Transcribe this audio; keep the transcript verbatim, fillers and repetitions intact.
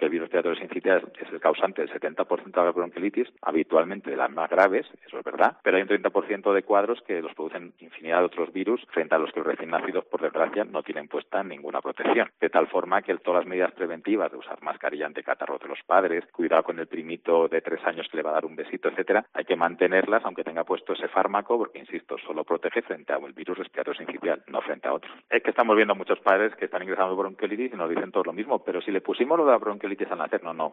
el virus respiratorio sincitial es el causante del setenta por ciento de la bronquiolitis, habitualmente de las más graves, eso es verdad, pero hay un treinta por ciento de cuadros que los producen infinidad de otros virus frente a los que los recién nacidos, por desgracia, no tienen puesta ninguna protección. De tal forma que todas las medidas preventivas de usar mascarilla ante catarro de los padres, cuidado con el primito de tres años que le va a dar un besito, etcétera, hay que mantenerlas aunque tenga puesto ese fármaco, porque, insisto, solo protege frente a el virus respiratorio sincitial, no frente a otros. Es que estamos viendo muchos padres que están ingresando por bronquiolitis y nos dicen todos lo mismo, pero si le pusimos lo de la bronquiolitis al nacer, no, no,